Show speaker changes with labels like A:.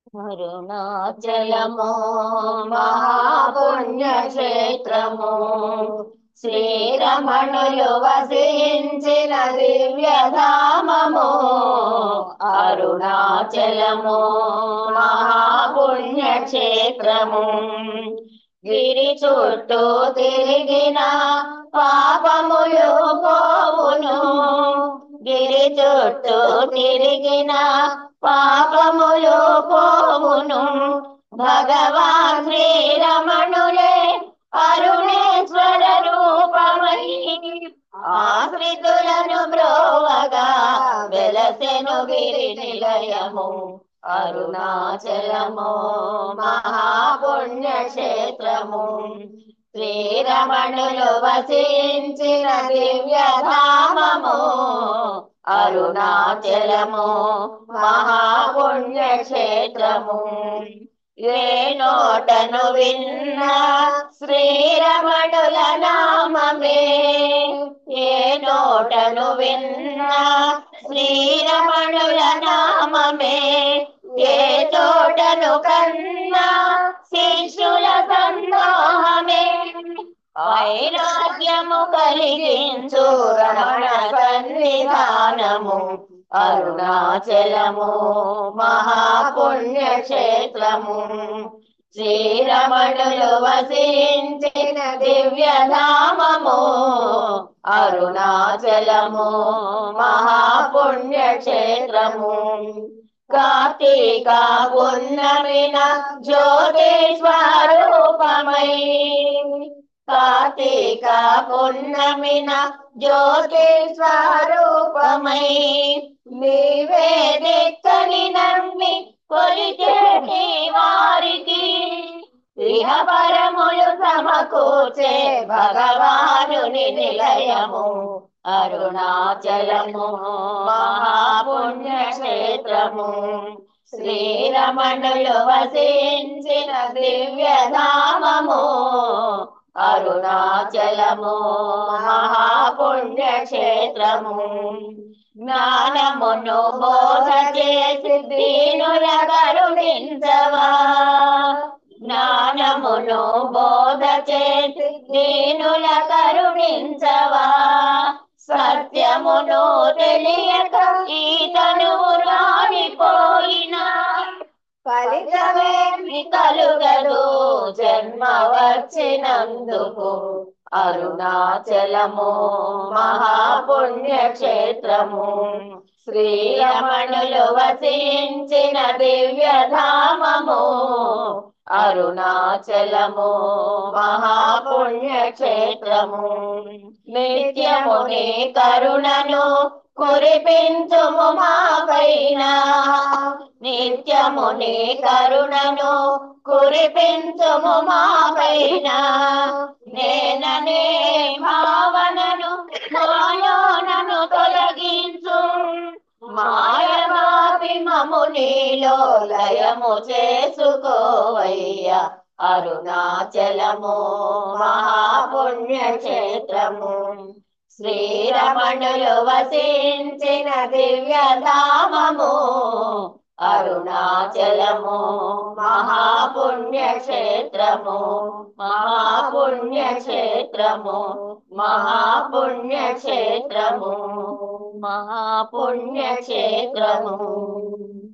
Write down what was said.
A: అరుణాచలము మహాపుణ్యక్షేత్రము, శ్రీరమణులు వసించిన దివ్యధామము. అరుణాచలము మహాపుణ్యక్షేత్రము, గిరి చుట్టూ తిరిగిన పాపములు పోవును. గిరి చుట్టూ తిరిగిన పాపములు పోవును. భగవాన్ శ్రీరమణులే అరుణేశ్వర రూపమై ఆశ్రితులను బ్రోవగా వెలసెను గిరి నిలయము. అరుణాచలము మహాపుణ్యక్షేత్రము, శ్రీరమణులు వసించిన దివ్యధామము. అరుణాచలము మహాపుణ్యక్షేత్రము, ఏ నోటను విన్న శ్రీరమణుల నామమే. ఏ నోటను విన్న శ్రీరమణుల నామమే. ఏ చోటను కన్నా శిష్యుల సందోహమే. వైరాగ్యము కలిగించు రమణ సన్నిధానము. అరుణాచలము మహాపుణ్యక్షేత్రము, శ్రీరమణులు వసించిన దివ్యధామము. అరుణాచలము మహాపుణ్యక్షేత్రము, కార్తీక పున్నమిన జ్యోతిస్వరూపమై. కార్తీక పున్నమిన జ్యోతిస్వరూపమై నీవే దిక్కని నమ్మి కొలిచేటి వారికి ఇహపరములు సమకూర్చే భగవానుని నిలయము. అరుణాచలము మహాపుణ్యక్షేత్రము, శ్రీరమణులు వసించిన దివ్యధామము. అరుణాచలము మహాపుణ్యక్షేత్రము, జ్ఞానమును బోధ చేసి దీనుల కరుణించవా. జ్ఞానమును బోధ చేసి దీనుల కరుణించవా. సత్యమును తెలియక ఈతను రాలిపోయినా ఫలితమేమి కలుగదు జన్మ వచ్చినందుకు. అరుణాచలము మహాపుణ్యక్షేత్రము, శ్రీరమణులు వసించిన దివ్యధామము. అరుణాచలము మహాపుణ్యక్షేత్రము, నిత్యము నీ కరుణను కురిపించుము మాపైన. నిత్యము నీ కరుణను కురిపించుము మాపైన. నేననే భావనను మాయోనను తొలగించు. మాయమాపి మము నీలో లయము చేసుకోవయ్యా. అరుణాచలము మహాపుణ్యక్షేత్రము, శ్రీరమణులు వసించిన దివ్యధామము. అరుణాచలము మహాపుణ్యక్షేత్రము, మహాపుణ్యక్షేత్రము, మహాపుణ్యక్షేత్రము, మహాపుణ్యక్షేత్రము.